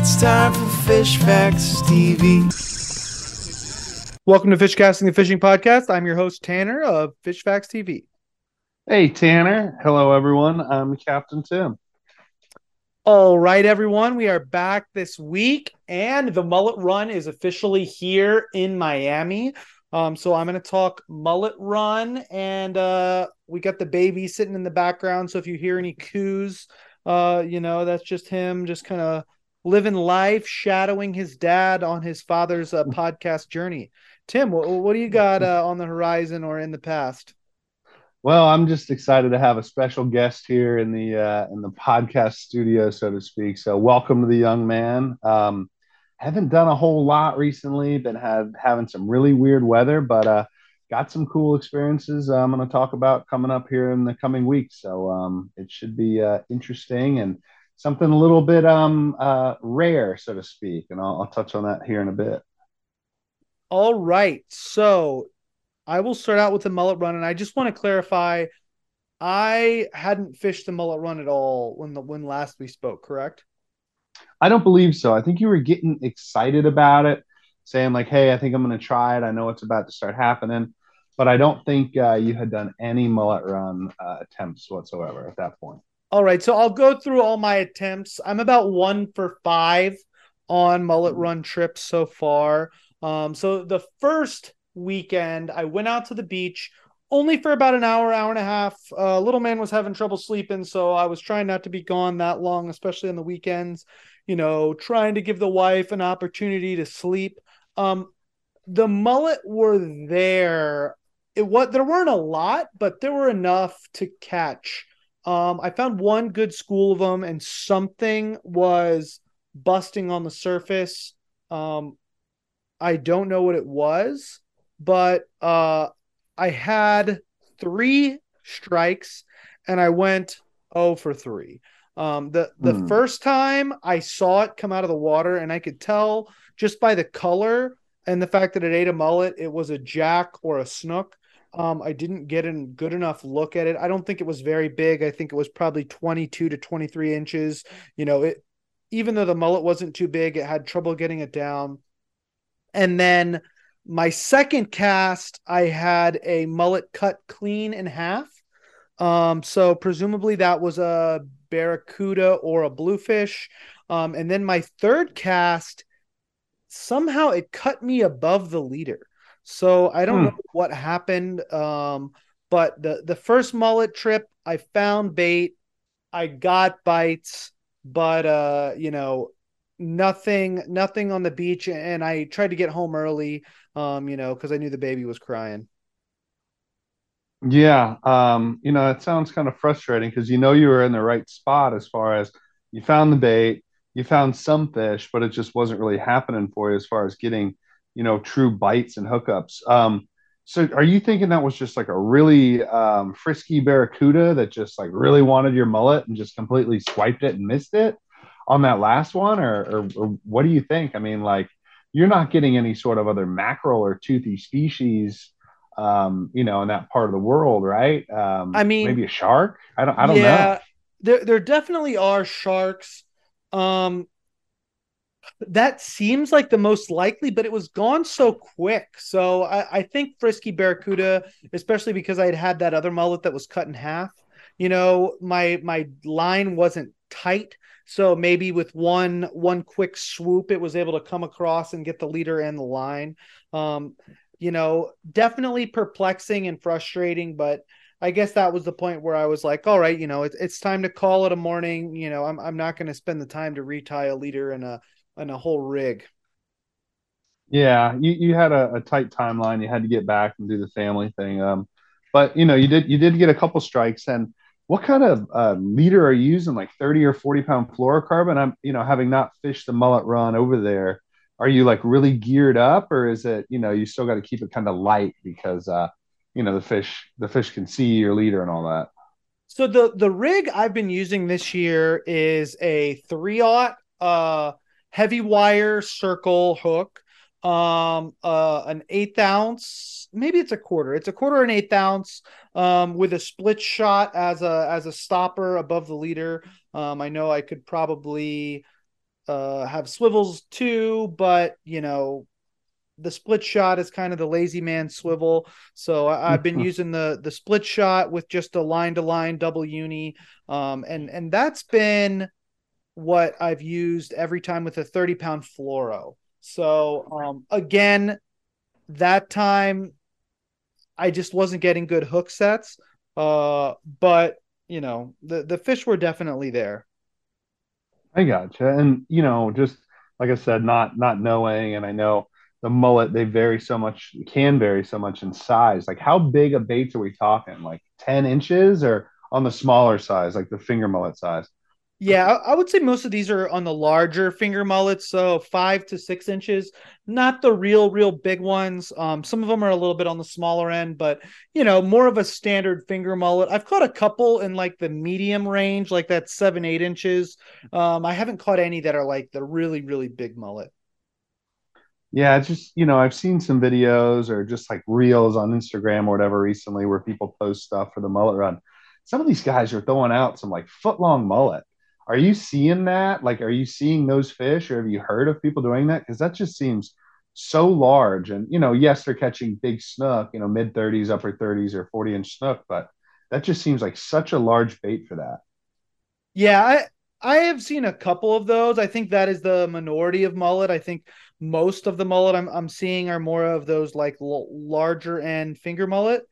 It's time for Fish Facts TV. Welcome to Fishcasting, the fishing podcast. I'm your host, Tanner of Fish Facts TV. Hey, Tanner. Hello, everyone. I'm Captain Tim. All right, everyone. We are back this week, and the mullet run is officially here in Miami. So I'm going to talk mullet run, and we got the baby sitting in the background. So if you hear any coos, that's just him just kind of living life, shadowing his dad on his father's podcast journey. Tim, what do you got on the horizon or in the past? Well, I'm just excited to have a special guest here in the podcast studio, so to speak. So, welcome to the young man. Haven't done a whole lot recently. Been having some really weird weather, but got some cool experiences. I'm going to talk about coming up here in the coming weeks. So, it should be interesting and something a little bit rare, so to speak. And I'll touch on that here in a bit. All right. So I will start out with the mullet run, and I just want to clarify, I hadn't fished the mullet run at all when last we spoke, correct? I don't believe so. I think you were getting excited about it, saying like, "Hey, I think I'm going to try it. I know it's about to start happening," but I don't think you had done any mullet run attempts whatsoever at that point. All right. So I'll go through all my attempts. I'm about 1 for 5 on mullet run trips so far. So the first weekend, I went out to the beach only for about an hour, hour and a half. Little man was having trouble sleeping, so I was trying not to be gone that long, especially on the weekends. Trying to give the wife an opportunity to sleep. The mullet were there. There weren't a lot, but there were enough to catch. I found one good school of them, and something was busting on the surface. I don't know what it was, but I had 3 strikes and I went 0 for 3. The first time I saw it come out of the water, and I could tell just by the color and the fact that it ate a mullet, it was a jack or a snook. I didn't get a good enough look at it. I don't think it was very big. I think it was probably 22 to 23 inches. Even though the mullet wasn't too big, it had trouble getting it down. And then my second cast, I had a mullet cut clean in half. So presumably that was a barracuda or a bluefish. And then my third cast, somehow it cut me above the leader. So I don't know what happened. But the first mullet trip, I found bait, I got bites, but nothing on the beach, and I tried to get home early, because I knew the baby was crying. Yeah, it sounds kind of frustrating because you were in the right spot as far as you found the bait, you found some fish, but it just wasn't really happening for you as far as getting, true bites and hookups. So are you thinking that was just like a really frisky barracuda that just like really wanted your mullet and just completely swiped it and missed it on that last one, or what do you think? I mean, like you're not getting any sort of other mackerel or toothy species in that part of the world, right? I mean, Maybe a shark. I don't know. yeah, there definitely are sharks. That seems like the most likely, but it was gone so quick. So I think frisky barracuda, especially because I had that other mullet that was cut in half. My line wasn't tight, so maybe with one quick swoop, it was able to come across and get the leader and the line. Definitely perplexing and frustrating, but I guess that was the point where I was like, all right, it's time to call it a morning. I'm not going to spend the time to retie a leader and a whole rig. Yeah, you had a tight timeline. You had to get back and do the family thing. But you did get a couple strikes. And what kind of leader are you using? Like 30 or 40 pound fluorocarbon? I'm having not fished the mullet run over there. Are you like really geared up, or is it you still got to keep it kind of light because the fish can see your leader and all that? So the rig I've been using this year is a 3/0 heavy wire circle hook, an 1/8 ounce, maybe it's a quarter. It's a quarter and 1/8 ounce, with a split shot as a stopper above the leader. I know I could probably have swivels too, but the split shot is kind of the lazy man swivel. So I've been using the split shot with just a line to line double uni. And that's been what I've used every time with a 30-pound fluoro. So again, that time I just wasn't getting good hook sets. But the fish were definitely there. I gotcha. And just like I said, not knowing, and I know the mullet, they vary so much, can vary so much in size. Like how big of baits are we talking? Like 10 inches or on the smaller size, like the finger mullet size? Yeah, I would say most of these are on the larger finger mullets, so 5 to 6 inches, not the real big ones. Some of them are a little bit on the smaller end, but more of a standard finger mullet. I've caught a couple in like the medium range, like that 7, 8 inches. I haven't caught any that are like the really big mullet. Yeah, it's just, I've seen some videos or just like reels on Instagram or whatever recently where people post stuff for the mullet run. Some of these guys are throwing out some like foot long mullet. Are you seeing that? Like, are you seeing those fish or have you heard of people doing that? Because that just seems so large. And, yes, they're catching big snook, mid 30s, upper 30s, or 40-inch snook, but that just seems like such a large bait for that. Yeah, I have seen a couple of those. I think that is the minority of mullet. I think most of the mullet I'm seeing are more of those like larger end finger mullet.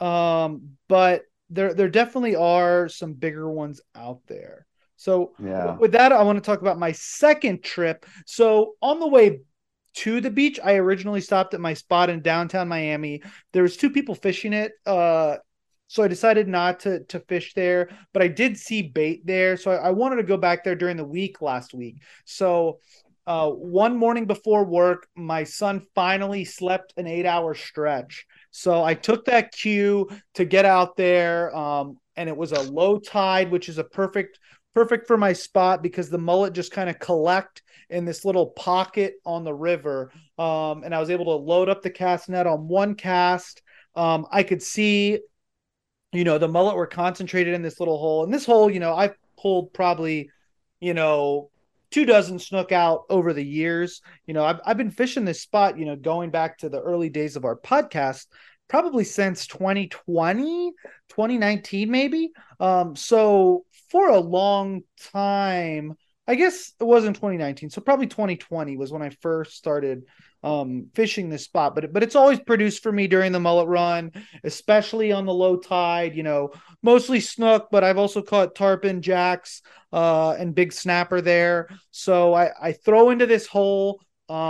But there definitely are some bigger ones out there. So Yeah. with that, I want to talk about my second trip. So on the way to the beach, I originally stopped at my spot in downtown Miami. There was two people fishing it. So I decided not to fish there, but I did see bait there. So I wanted to go back there during the week last week. So one morning before work, my son finally slept an 8-hour stretch. So I took that cue to get out there. And it was a low tide, which is a perfect for my spot because the mullet just kind of collect in this little pocket on the river. And I was able to load up the cast net on one cast. I could see the mullet were concentrated in this little hole. And this hole, I've pulled probably, you know, 2 dozen snook out over the years. I've been fishing this spot, going back to the early days of our podcast, probably since 2020, 2019, maybe. So for a long time, I guess it wasn't 2019. So probably 2020 was when I first started fishing this spot, but it's always produced for me during the mullet run, especially on the low tide, mostly snook, but I've also caught tarpon, jacks, and big snapper there. So I throw into this hole,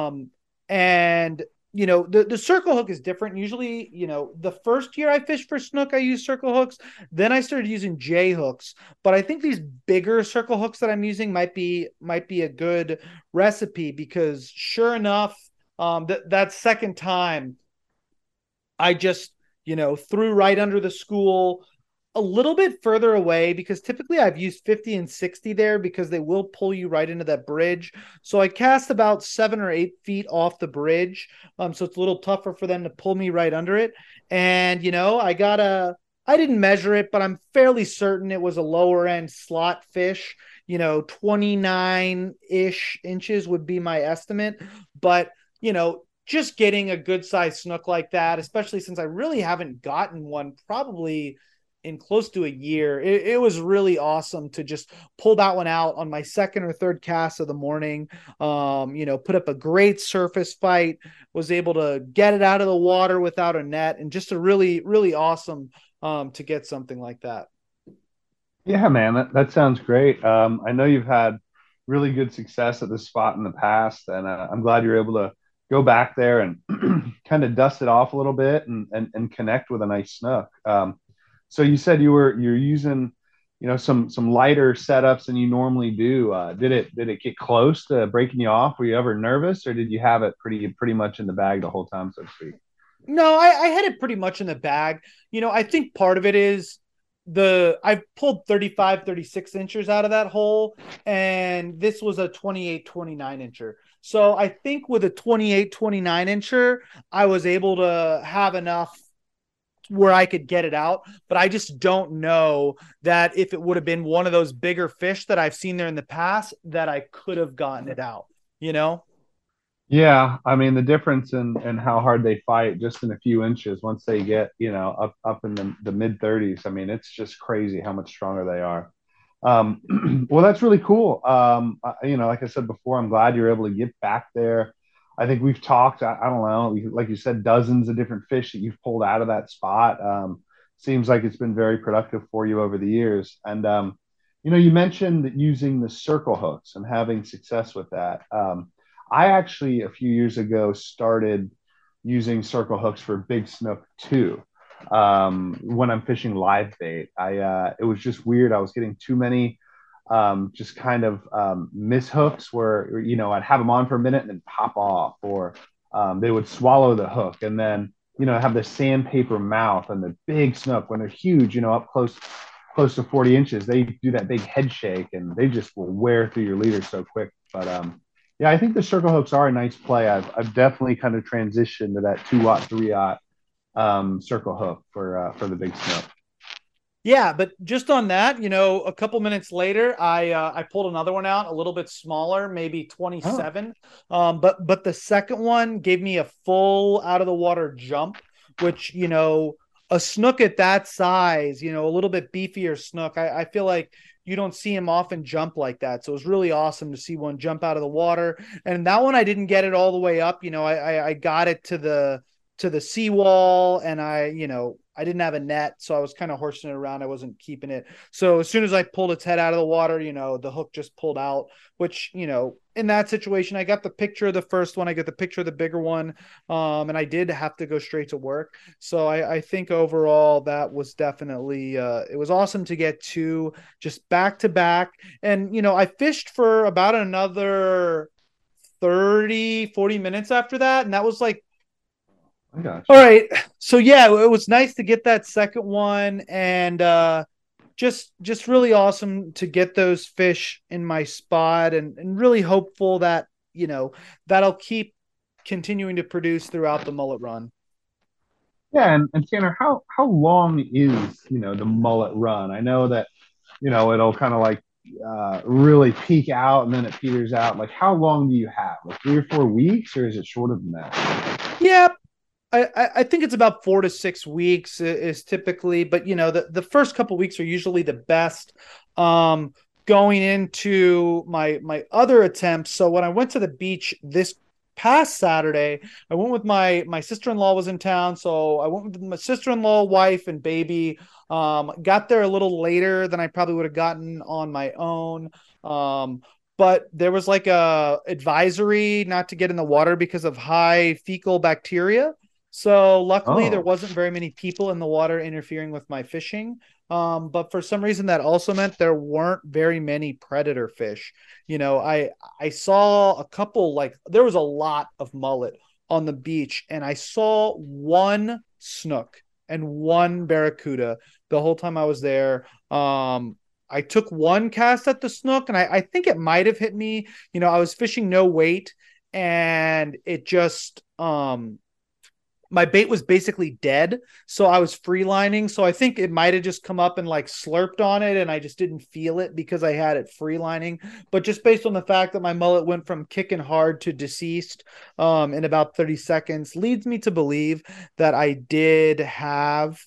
and the circle hook is different. Usually, the first year I fished for snook, I used circle hooks. Then I started using J hooks. But I think these bigger circle hooks that I'm using might be a good recipe because sure enough, that second time I just, threw right under the school a little bit further away because typically I've used 50 and 60 there because they will pull you right into that bridge. So I cast about 7 or 8 feet off the bridge. So it's a little tougher for them to pull me right under it. And, I didn't measure it, but I'm fairly certain it was a lower end slot fish. 29 ish inches would be my estimate. But, just getting a good sized snook like that, especially since I really haven't gotten one probably in close to a year. It was really awesome to just pull that one out on my second or third cast of the morning. Put up a great surface fight, was able to get it out of the water without a net, and just a really awesome to get something like that. Yeah, man, that sounds great. I know you've had really good success at this spot in the past, and I'm glad you're able to go back there and kind of dust it off a little bit and connect with a nice snook. So you said you're using, some lighter setups than you normally do. Did it get close to breaking you off? Were you ever nervous, or did you have it pretty much in the bag the whole time, so to speak? No, I had it pretty much in the bag. I think part of it is I've pulled 35, 36 inches out of that hole, and this was a 28, 29 incher. So I think with a 28, 29 incher, I was able to have enough where I could get it out, but I just don't know that if it would have been one of those bigger fish that I've seen there in the past, that I could have gotten it out, you know? Yeah, I mean the difference in how hard they fight just in a few inches once they get, up in the mid 30s. I mean, it's just crazy how much stronger they are. Well, that's really cool. Like I said before, I'm glad you're able to get back there. I think we've talked, I don't know, like you said, dozens of different fish that you've pulled out of that spot. Seems like it's been very productive for you over the years. And, you mentioned that using the circle hooks and having success with that. I actually, a few years ago, started using circle hooks for big snook too. When I'm fishing live bait, it was just weird. I was getting too many just kind of miss hooks where I'd have them on for a minute and then pop off, or they would swallow the hook and then have the sandpaper mouth, and the big snook when they're huge, up close to 40 inches, they do that big head shake and they just will wear through your leader so quick. But yeah, I think the circle hooks are a nice play. I've definitely kind of transitioned to that 2-aught, 3-aught circle hook for the big snook. Yeah, but just on that, a couple minutes later, I pulled another one out, a little bit smaller, maybe 27. But the second one gave me a full out of the water jump, which a snook at that size, a little bit beefier snook. I feel like you don't see him often jump like that. So it was really awesome to see one jump out of the water. And that one, I didn't get it all the way up. I got it to the seawall, and I didn't have a net, so I was kind of horsing it around. I wasn't keeping it. So as soon as I pulled its head out of the water, the hook just pulled out, which, in that situation, I got the picture of the first one. I got the picture of the bigger one. And I did have to go straight to work. So I think overall that was definitely, it was awesome to get two just back to back. And, I fished for about another 30-40 minutes after that. And that was like, I got all you. right. So yeah, it was nice to get that second one, and just really awesome to get those fish in my spot, and really hopeful that, that'll keep continuing to produce throughout the mullet run. Yeah, and Tanner, how long is the mullet run? I know that it'll kind of like really peak out and then it peters out. Like, how long do you have? Like 3 or 4 weeks, or is it shorter than that? Yeah, I think it's about 4 to 6 weeks is typically, but the first couple weeks are usually the best. Going into my other attempts. So when I went to the beach this past Saturday, I went with my sister-in-law was in town. So I went with my sister-in-law, wife, and baby. Got there a little later than I probably would have gotten on my own. But there was like a advisory not to get in the water because of high fecal bacteria. So luckily there Oh, wasn't very many people in the water interfering with my fishing. But for some reason that also meant there weren't very many predator fish. I saw a couple, like there was a lot of mullet on the beach, and I saw one snook and one barracuda the whole time I was there. I took one cast at the snook, and I think it might have hit me. I was fishing no weight, and it just my bait was basically dead. So I was freelining. So I think it might have just come up and like slurped on it, and I just didn't feel it because I had it freelining. But just based on the fact that my mullet went from kicking hard to deceased in about 30 seconds leads me to believe that I did have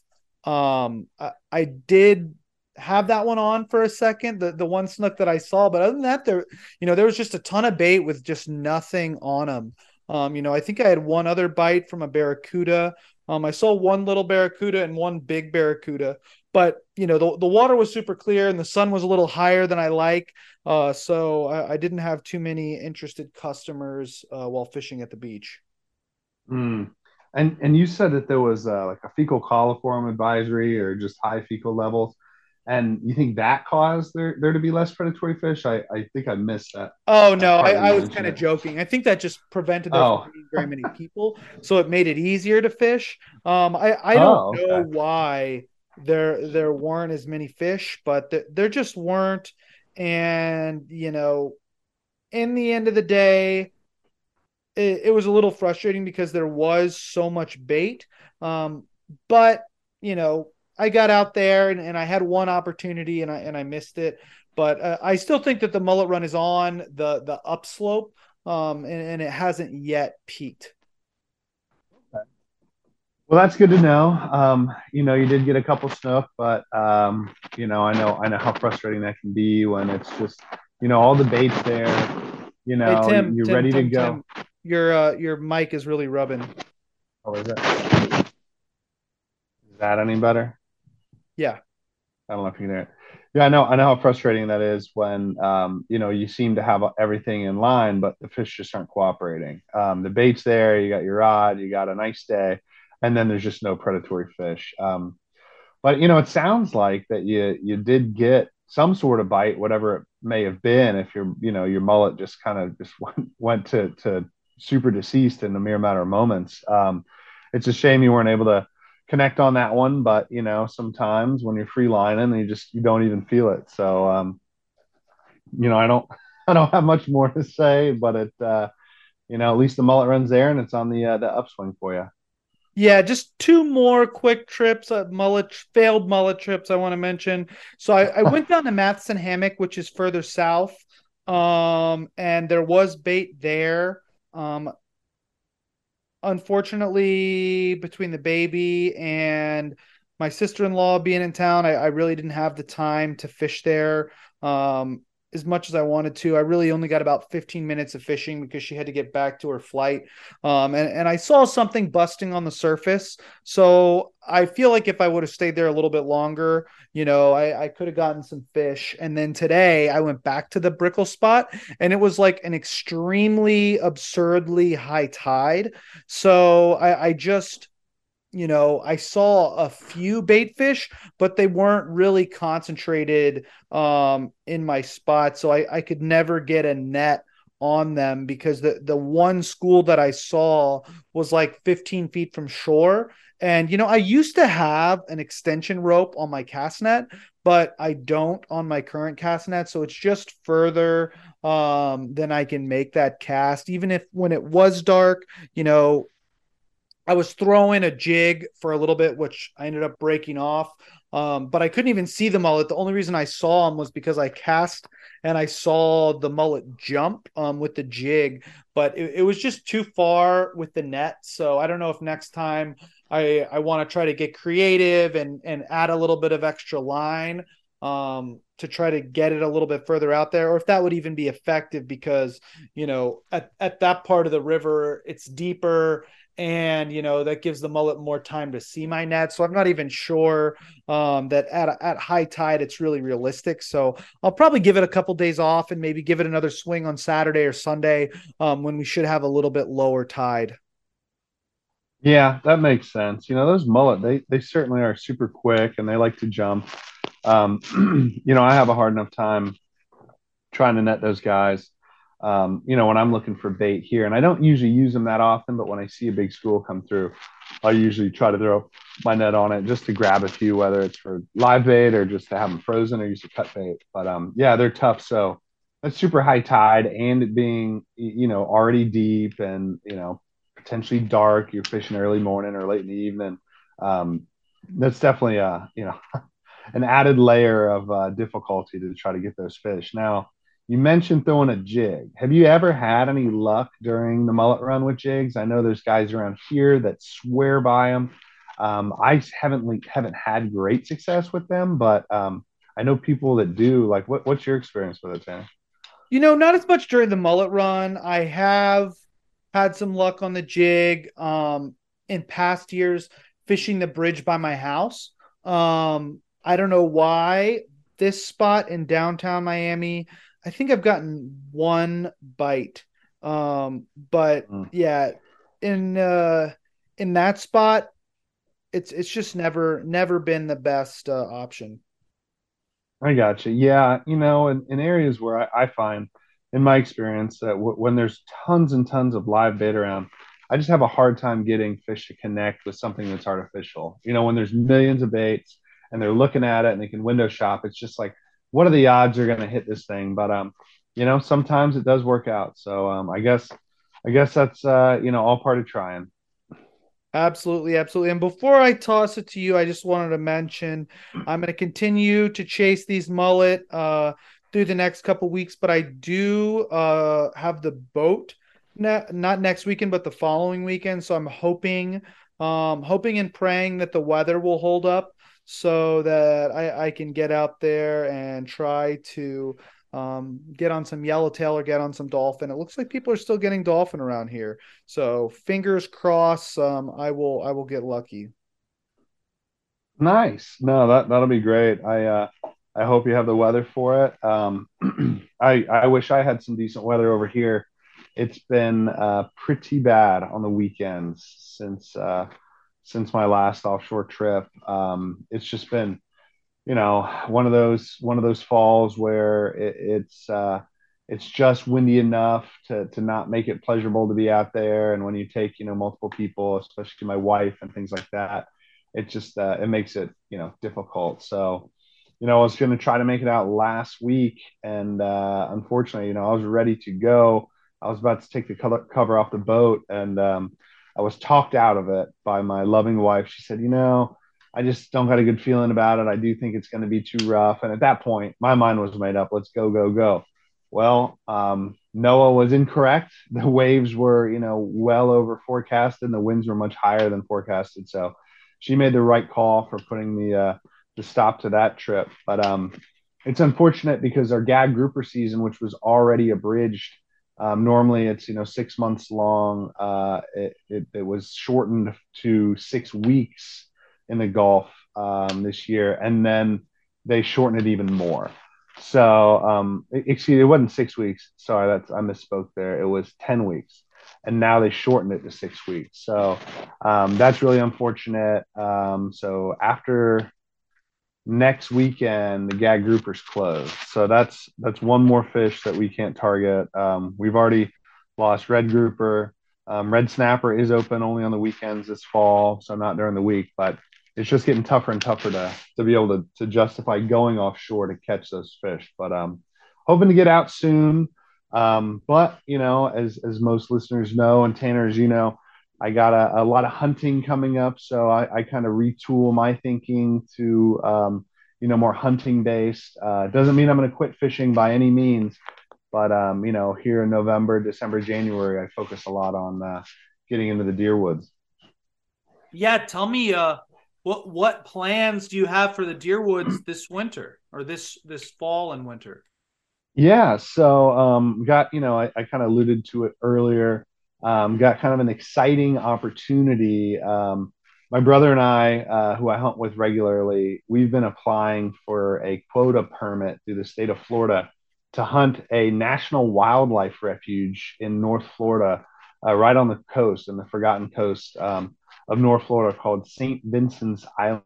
I did have that one on for a second, the one snook that I saw. But other than that, there was just a ton of bait with just nothing on them. I think I had one other bite from a barracuda. I saw one little barracuda and one big barracuda, but the water was super clear and the sun was a little higher than I like. So I didn't have too many interested customers while fishing at the beach. mm. And you said that there was like a fecal coliform advisory or just high fecal levels, and you think that caused there to be less predatory fish? I think I missed Oh no, that part when I you was mentioned kind of it. joking. I think that just prevented there from Oh, being very many people, so it made it easier to fish. I don't oh, know okay. why there weren't as many fish, but there just weren't. And in the end of the day, it was a little frustrating because there was so much bait. But I got out there and I had one opportunity and I missed it. But I still think that the mullet run is on the upslope, and it hasn't yet peaked. Well, that's good to know. You did get a couple snook, but I know how frustrating that can be when it's just, all the baits there, Hey Tim, you're Tim, ready to Tim, go. Tim, your mic is really rubbing. Oh, is that any better? Yeah. I don't know if you can hear it. Yeah, I know how frustrating that is when you seem to have everything in line, but the fish just aren't cooperating. The bait's there, you got your rod, you got a nice day, and then there's just no predatory fish. But it sounds like that you did get some sort of bite, whatever it may have been. If your mullet just kind of just went to super deceased in a mere matter of moments. It's a shame you weren't able to connect on that one, but sometimes when you're free lining, you don't even feel it. So I don't I don't have much more to say, but at least the mullet runs there and it's on the upswing for you. Yeah, just two more quick trips, failed mullet trips I want to mention. So I went down to Matheson Hammock, which is further south. And there was bait there. Unfortunately, between the baby and my sister-in-law being in town, I really didn't have the time to fish there. As much as I wanted to. I really only got about 15 minutes of fishing because she had to get back to her flight. And I saw something busting on the surface. So I feel like if I would have stayed there a little bit longer, I could have gotten some fish. And then today I went back to the Brickle spot and it was like an extremely absurdly high tide. So I just I saw a few bait fish, but they weren't really concentrated in my spot. So I could never get a net on them because the one school that I saw was like 15 feet from shore. And I used to have an extension rope on my cast net, but I don't on my current cast net. So it's just further than I can make that cast. Even if when it was dark, I was throwing a jig for a little bit, which I ended up breaking off. But I couldn't even see the mullet. The only reason I saw him was because I cast and I saw the mullet jump with the jig, but it was just too far with the net. So I don't know if next time I want to try to get creative and add a little bit of extra line to try to get it a little bit further out there, or if that would even be effective because, at that part of the river, it's deeper and that gives the mullet more time to see my net. So I'm not even sure that at high tide it's really realistic. So I'll probably give it a couple days off and maybe give it another swing on Saturday or Sunday when we should have a little bit lower tide. Yeah, that makes sense. Those mullet, they certainly are super quick and they like to jump. I have a hard enough time trying to net those guys. When I'm looking for bait here, and I don't usually use them that often, but when I see a big school come through, I usually try to throw my net on it just to grab a few, whether it's for live bait or just to have them frozen or use a cut bait. But yeah, they're tough. So that's super high tide and it being, already deep and, potentially dark. You're fishing early morning or late in the evening. That's definitely an added layer of difficulty to try to get those fish. Now, you mentioned throwing a jig. Have you ever had any luck during the mullet run with jigs? I know there's guys around here that swear by them. I haven't had great success with them, but I know people that do. Like, what's your experience with it, Tanner? Not as much during the mullet run. I have had some luck on the jig in past years fishing the bridge by my house. I don't know why this spot in downtown Miami, I think I've gotten one bite. But Mm. yeah, in in that spot, it's just never been the best option. I got you. Yeah, in areas where I find, in my experience, that when there's tons and tons of live bait around, I just have a hard time getting fish to connect with something that's artificial. When there's millions of baits and they're looking at it and they can window shop, it's just like, what are the odds they're going to hit this thing? But sometimes it does work out. So I guess that's all part of trying. Absolutely, absolutely. And before I toss it to you, I just wanted to mention I'm going to continue to chase these mullet through the next couple weeks, but I do have the boat not next weekend, but the following weekend. So I'm hoping and praying that the weather will hold up so that I can get out there and try to get on some yellowtail or get on some dolphin. It looks like people are still getting dolphin around here. So fingers crossed, I will get lucky. Nice. No, that'll be great. I hope you have the weather for it. I wish I had some decent weather over here. It's been pretty bad on the weekends since my last offshore trip. It's just been, one of those falls where it's just windy enough to not make it pleasurable to be out there. And when you take, multiple people, especially my wife and things like that, it just it makes it, difficult. So, I was going to try to make it out last week, and unfortunately, I was ready to go. I was about to take the cover off the boat, and I was talked out of it by my loving wife. She said, I just don't got a good feeling about it. I do think it's going to be too rough. And at that point, my mind was made up. Let's go, go, go. Well, Noah was incorrect. The waves were, well over forecasted, and the winds were much higher than forecasted. So she made the right call for putting the stop to that trip. But it's unfortunate because our gag grouper season, which was already abridged, normally it's 6 months long. It was shortened to 6 weeks in the Gulf this year, and then they shortened it even more. So, excuse me, it wasn't 6 weeks. Sorry, I misspoke there. It was 10 weeks, and now they shortened it to 6 weeks. So, that's really unfortunate. So after next weekend, the gag groupers closed. So that's one more fish that we can't target. We've already lost red grouper. Red snapper is open only on the weekends this fall, so not during the week. But it's just getting tougher and tougher to be able to justify going offshore to catch those fish. But hoping to get out soon. But as most listeners know, and Tanner, as you know, I got a lot of hunting coming up, so I kind of retool my thinking to more hunting based. Doesn't mean I'm going to quit fishing by any means, but here in November, December, January, I focus a lot on getting into the deer woods. Yeah, tell me what plans do you have for the deer woods this winter or this fall and winter? Yeah, so got I kind of alluded to it earlier. Got kind of an exciting opportunity. My brother and I, who I hunt with regularly, we've been applying for a quota permit through the state of Florida to hunt a national wildlife refuge in North Florida, right on the coast, in the Forgotten Coast of North Florida, called St. Vincent's Island.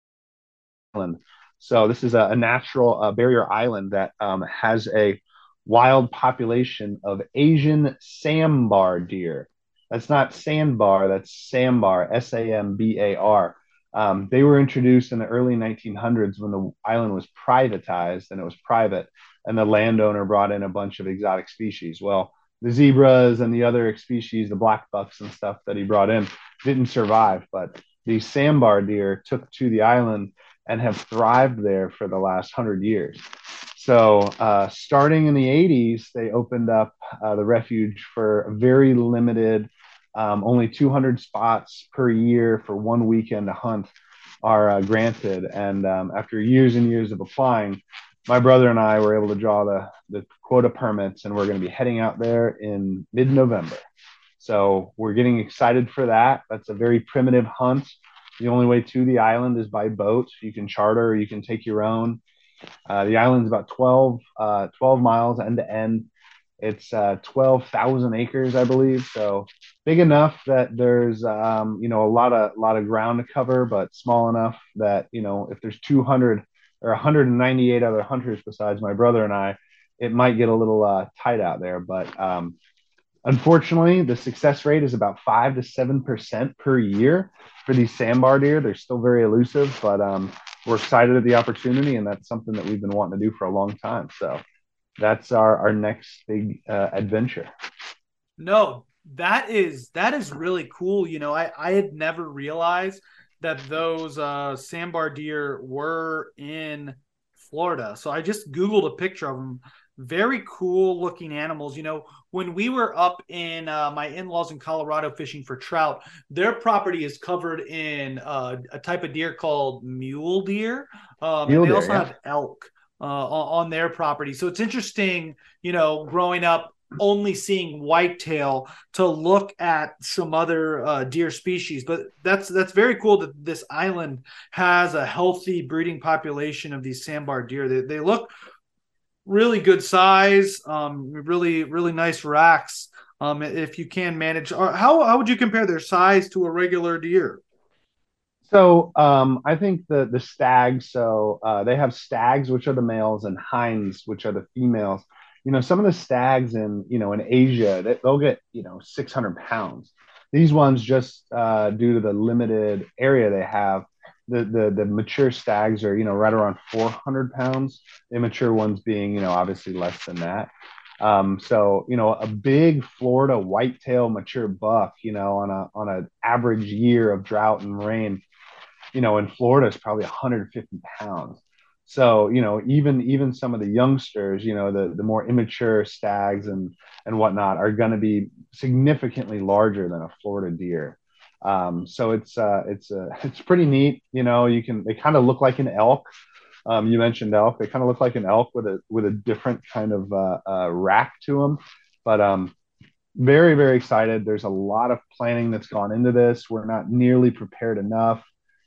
So this is a natural barrier island that has a wild population of Asian sambar deer. That's not sandbar, that's sambar, Sambar. They were introduced in the early 1900s when the island was privatized and it was private, and the landowner brought in a bunch of exotic species. Well, the zebras and the other species, the black bucks and stuff that he brought in, didn't survive, but the sambar deer took to the island and have thrived there for the last 100 years. So, starting in the 80s, they opened up the refuge for a very limited, only 200 spots per year for one weekend to hunt are granted. And after years and years of applying, my brother and I were able to draw the quota permits, and we're going to be heading out there in mid November. So, we're getting excited for that. That's a very primitive hunt. The only way to the island is by boat. You can charter or you can take your own. The island's about 12 miles end to end. It's 12,000 acres, I believe. So big enough that there's, a lot of ground to cover, but small enough that, if there's 200 or 198 other hunters besides my brother and I, it might get a little tight out there. But unfortunately, the success rate is about 5 to 7% per year for these sandbar deer. They're still very elusive, but we're excited at the opportunity, and that's something that we've been wanting to do for a long time. So that's our next big adventure. No, That is really cool. I had never realized that those sandbar deer were in Florida. So I just Googled a picture of them. Very cool looking animals. When we were up in my in-laws in Colorado fishing for trout, their property is covered in a type of deer called mule deer. And Mule they deer, also yeah. have elk on their property. So it's interesting, growing up only seeing whitetail to look at some other deer species. But that's very cool that this island has a healthy breeding population of these sandbar deer. They look really good size, really really nice racks. If you can manage, or how would you compare their size to a regular deer? So I think the stags. So they have stags, which are the males, and hinds, which are the females. Some of the stags in Asia, they'll get 600 pounds. These ones, just due to the limited area they have, the mature stags are right around 400 pounds. Immature ones being obviously less than that. So a big Florida whitetail mature buck, on an average year of drought and rain, in Florida is probably 150 pounds. So, even some of the youngsters, the more immature stags and whatnot are going to be significantly larger than a Florida deer. So it's pretty neat. They kind of look like an elk. You mentioned elk. They kind of look like an elk with a different kind of rack to them. But very, very excited. There's a lot of planning that's gone into this. We're not nearly prepared enough.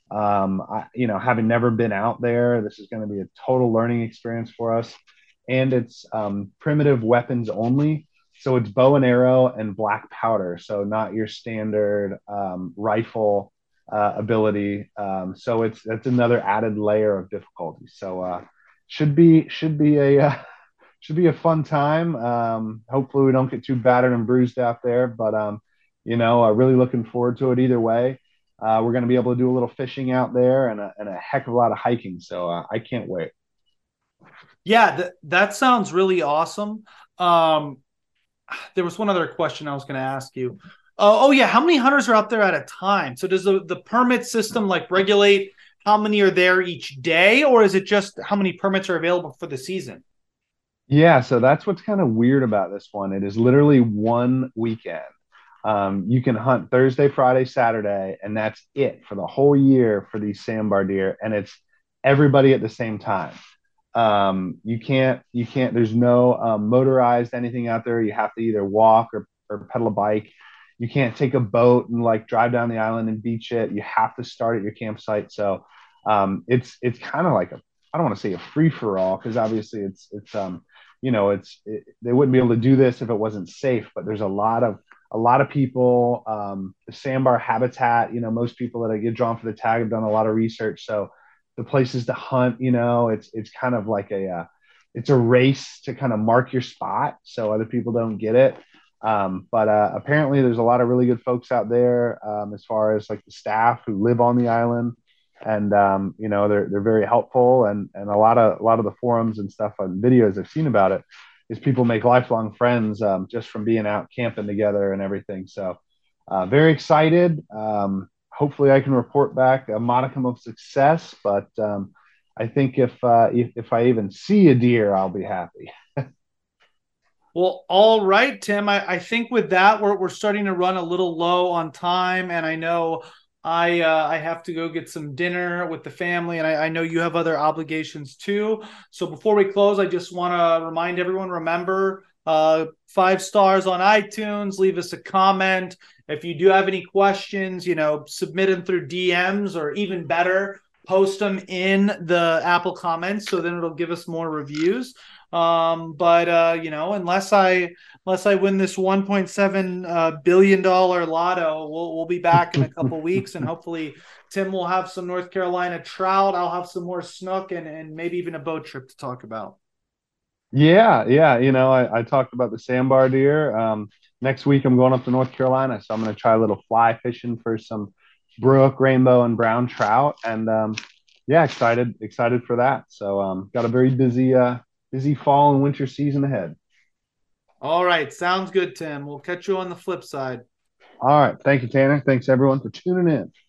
Having never been out there, this is going to be a total learning experience for us. And it's primitive weapons only. So it's bow and arrow and black powder. So not your standard rifle ability. So that's another added layer of difficulty. So should be a should be a fun time. Hopefully we don't get too battered and bruised out there, but really looking forward to it either way. We're going to be able to do a little fishing out there and a heck of a lot of hiking. So I can't wait. Yeah, that sounds really awesome. Um, there was one other question I was going to ask you. Oh yeah, how many hunters are out there at a time? So does the permit system like regulate how many are there each day, or is it just how many permits are available for the season? Yeah, so that's what's kind of weird about this one. It is literally one weekend. You can hunt Thursday, Friday, Saturday, and that's it for the whole year for these sandbar deer, and it's everybody at the same time. You can't. There's no motorized anything out there. You have to either walk or pedal a bike. You can't take a boat and like drive down the island and beach it. You have to start at your campsite. So it's kind of like I don't want to say a free for all because obviously they wouldn't be able to do this if it wasn't safe. But there's a lot of people. The sandbar habitat. Most people that get drawn for the tag have done a lot of research. So the places to hunt, it's kind of like it's a race to kind of mark your spot so other people don't get it. But apparently, there's a lot of really good folks out there as far as like the staff who live on the island, and they're very helpful. And a lot of the forums and stuff on videos I've seen about it is people make lifelong friends just from being out camping together and everything. So very excited. Hopefully, I can report back a modicum of success. But I think if I even see a deer, I'll be happy. Well, all right, Tim. I think with that we're starting to run a little low on time, and I know I have to go get some dinner with the family, and I know you have other obligations too. So before we close, I just want to remind everyone: remember, 5 stars on iTunes. Leave us a comment if you do have any questions. Submit them through DMs, or even better, post them in the Apple comments. So then it'll give us more reviews. But unless I win this 1.7 billion-dollar lotto, we'll be back in a couple weeks, and hopefully Tim will have some North Carolina trout. I'll have some more snook, and maybe even a boat trip to talk about. Yeah, yeah. I talked about the sandbar deer. Next week, I'm going up to North Carolina, so I'm going to try a little fly fishing for some brook, rainbow, and brown trout. And yeah, excited for that. So got a very busy fall and winter season ahead. All right, sounds good, Tim. We'll catch you on the flip side. All right. Thank you, Tanner. Thanks everyone for tuning in.